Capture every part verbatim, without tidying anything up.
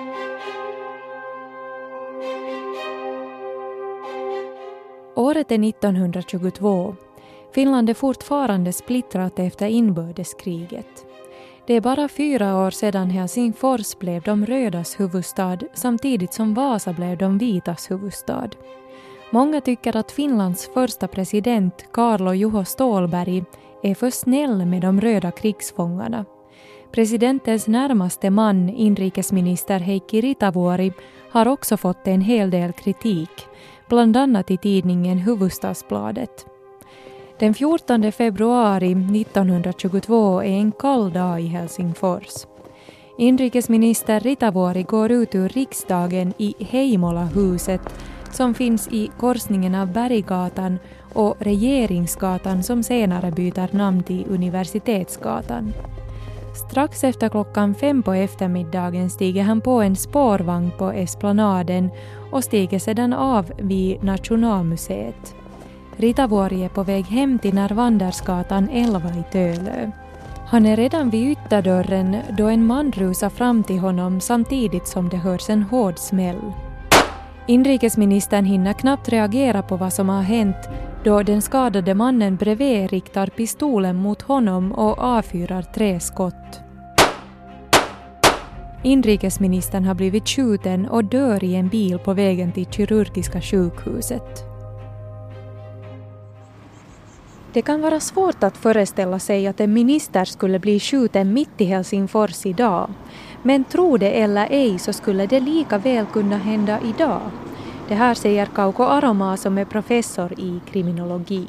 Året är nittonhundratjugotvå. Finland är fortfarande splittrat efter inbördeskriget. Det är bara fyra år sedan Helsingfors blev de rödas huvudstad samtidigt som Vasa blev de vitas huvudstad. Många tycker att Finlands första president, Carlo Juho Ståhlberg, är för snäll med de röda krigsfångarna. Presidentens närmaste man, inrikesminister Heikki Ritavuori, har också fått en hel del kritik, bland annat i tidningen Hufvudstadsbladet. Den fjortonde februari nittonhundratjugotvå är en kall dag i Helsingfors. Inrikesminister Ritavuori går ut ur riksdagen i Heimola-huset som finns i korsningen av Berggatan och Regeringsgatan som senare byter namn till Universitetsgatan. Strax efter klockan fem på eftermiddagen stiger han på en spårvagn på Esplanaden och stiger sedan av vid Nationalmuseet. Ritavuori är på väg hem till Närvandersgatan elva i Tölö. Han är redan vid ytterdörren då en man rusar fram till honom samtidigt som det hörs en hård smäll. Inrikesministern hinner knappt reagera på vad som har hänt då den skadade mannen bredvid riktar pistolen mot honom och avfyrar tre skott. Inrikesministern har blivit skjuten och dör i en bil på vägen till kirurgiska sjukhuset. Det kan vara svårt att föreställa sig att en minister skulle bli skjuten mitt i Helsingfors idag. Men tro det eller ej så skulle det lika väl kunna hända idag. Det här säger Kauko Aromaa som är professor i kriminologi.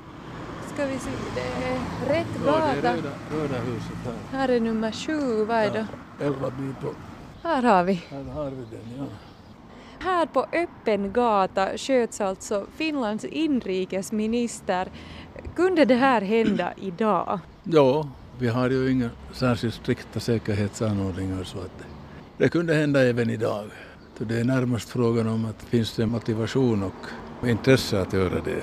Ska vi se, det är rätt gata. Ja, det är röda, röda huset här. Här är nummer sju, vad är det? Ja, elva bit på. Här har vi. Här har vi den, ja. Här på öppen gata sköts alltså Finlands inrikesminister. Kunde det här hända idag? Ja, vi har ju inga särskilt strikta säkerhetsanordningar så att det, det kunde hända även idag. Så det är närmast frågan om att finns det motivation och intresse att göra det.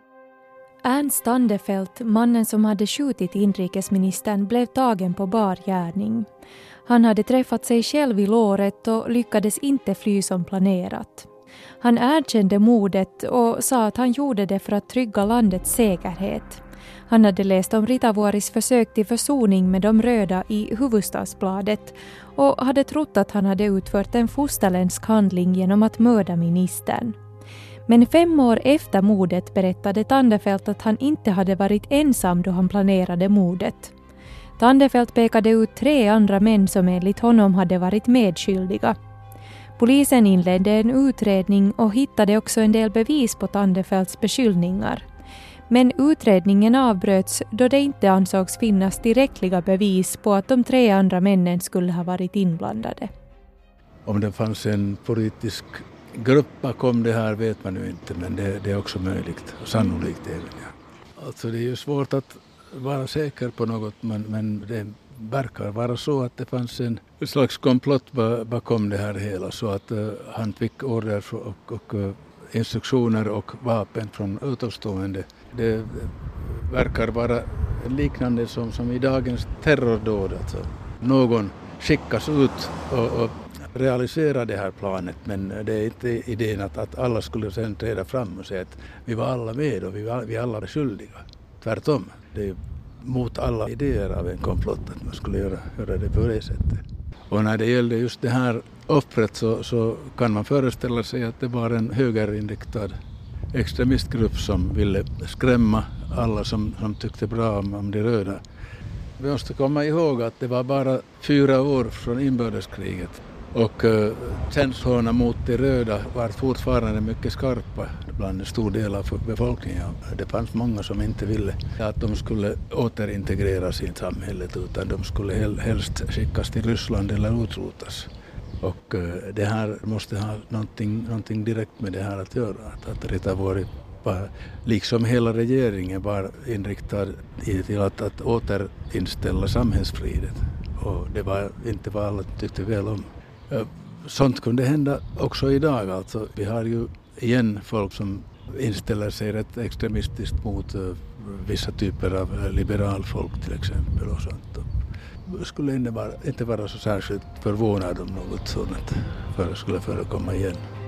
Ernst Andefelt, mannen som hade skjutit inrikesministern, blev tagen på bar gärning. Han hade träffat sig själv i låret och lyckades inte fly som planerat. Han erkände mordet och sa att han gjorde det för att trygga landets säkerhet. Han hade läst om Ritavuoris försök till försoning med de röda i Hufvudstadsbladet och hade trott att han hade utfört en fosterländsk handling genom att mörda ministern. Men fem år efter mordet berättade Tandefelt att han inte hade varit ensam då han planerade mordet. Tandefelt pekade ut tre andra män som enligt honom hade varit medskyldiga. Polisen inledde en utredning och hittade också en del bevis på Tandefelts beskyllningar. Men utredningen avbröts då det inte ansågs finnas tillräckliga bevis på att de tre andra männen skulle ha varit inblandade. Om det fanns en politisk grupp bakom det här vet man ju inte, men det, det är också möjligt och sannolikt även. Ja. Alltså det är ju svårt att vara säker på något, men, men det verkar vara så att det fanns en slags komplott bakom det här hela så att uh, han fick order och, och uh, instruktioner och vapen från utomstående. Det verkar vara liknande som, som i dagens terrordåd. Alltså. Någon skickas ut och, och realiserar det här planet, men det är inte idén att, att alla skulle sen träda fram och säga att vi var alla med och vi var vi alla är skyldiga. Tvärtom, det är mot alla idéer av en komplott att man skulle göra, göra det på det sättet. Och när det gällde just det här offret så, så kan man föreställa sig att det var en högerinriktad extremistgrupp som ville skrämma alla som, som tyckte bra om, om det röda. Vi måste komma ihåg att det var bara fyra år från inbördeskriget och uh, känslorna mot det röda var fortfarande mycket skarpa bland en stor del av befolkningen. Det fanns många som inte ville att de skulle återintegreras i samhället utan de skulle helst skickas till Ryssland eller utrotas. Och uh, det här måste ha någonting, någonting direkt med det här att göra. Att, att Ritavuori var, liksom hela regeringen var inriktad till att, att återinställa samhällsfridet. Och det var inte vad alla tyckte väl om. Sånt kunde hända också idag. Alltså, vi har ju igen folk som inställer sig rätt extremistiskt mot uh, vissa typer av liberalfolk till exempel. Och sånt. skulle inte vara, inte vara så särskilt förvånad om något sådant för skulle förekomma igen.